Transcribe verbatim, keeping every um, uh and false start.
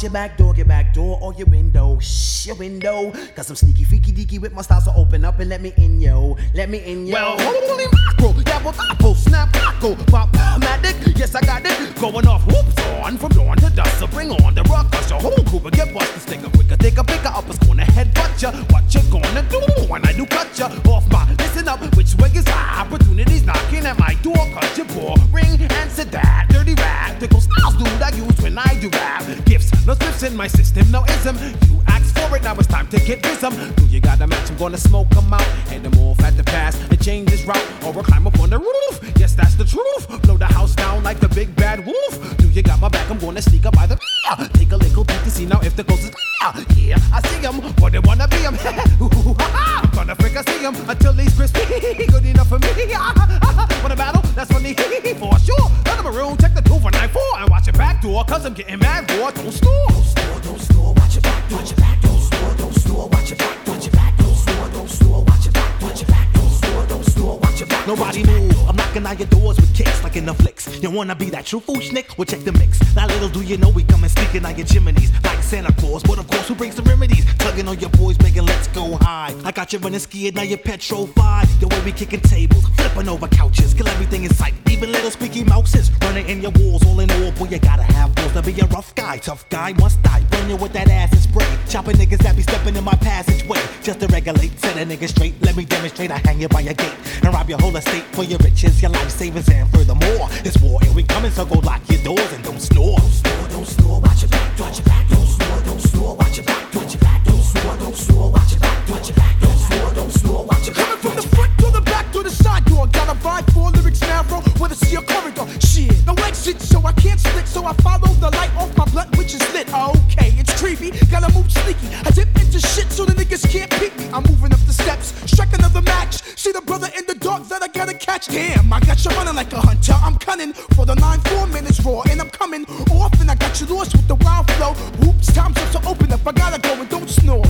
your back door, your back door or your window. Shh, your window. Cause I'm sneaky, freaky, deaky with my style, so open up and let me in, yo. Let me in, yo. Well, holy mackerel, dabble, apple, snap, crackle, pop, matic, yes, I got it. Going off, whoops, on from dawn to dusk. So bring on the rock, cause your whole crew will get busted. Stick a quicker, take a picker up, it's gonna head butt ya. What you gonna do when I do cut ya off my, listen up, which way is high? Opportunities knocking at my door, cause you're poor. Ring, answer that, dirty rap. Tickle styles, dude, I use when I do rap. Gifts, no slips in my system, no ism. You asked for it, now it's time to get wisdom. Do you got a match? I'm gonna smoke them out. Head them off at the pass and change this route. Or we'll climb up on the roof. Yes, that's the truth. Blow the house down like the big bad wolf. Do you got my back? I'm gonna sneak up by the take a little peek to see now if the ghost is yeah, I see him, but they wanna be him. I'm gonna freak I see him until he's crispy. Good enough for me. Wanna battle? That's funny for sure. Let him a room, check the two for nine four and watch your back door, cause I'm getting mad, boy. Don't snore. Don't snore, don't snore, watch your back door. Watch your back, don't snore, don't snore, watch your back, watch your back, don't snore, don't snore, watch your back, watch your back, don't snore, don't snore, watch your back. Nobody move, I'm knocking on your doors with kicks like in the flicks. You wanna be that true fool schnick? Well, check the mix. Now little do you know we coming sneaking on your chimneys like Santa Claus, but of course who brings the remedies? Tugging on your boys, making let's go high. I got you running skied, now you're petrified. The way we kicking tables, flipping over couches, kill everything in sight. Even little squeaky mouses running in your walls. All in all, boy, you gotta have balls to be a rough guy. Tough guy must die. Burn you with that acid spray. Chopping niggas that be stepping in my passageway. Just to regulate, set a nigga straight. Let me demonstrate. I hang you by your gate and rob your whole estate for your riches, your life savings, and furthermore, it's war and we coming, so go lock your doors and don't snore. Don't snore, don't snore, watch your back, watch your back. Don't snore, don't snore, watch your back, watch your back. Don't snore, don't snore, watch your back, watch your back. Don't snore, don't snore, watch your back. Coming from the front to the back to the side door. Got a vibe for lyrics narrow with a seal corridor. Shit, no exit, so I can't split. So I follow the light off my blunt, which is lit. Okay, it's creepy, gotta move sneaky. I dip into shit so the niggas can't peek me. I'm moving up the steps, strike another match. See the brother in the dark that I gotta catch. Damn, I got you running like a hunter. I'm cunning for the nine four minutes raw, and I'm coming off, and I got you lost with the wild flow. Whoops, time's up, so open up. I gotta go and don't snore.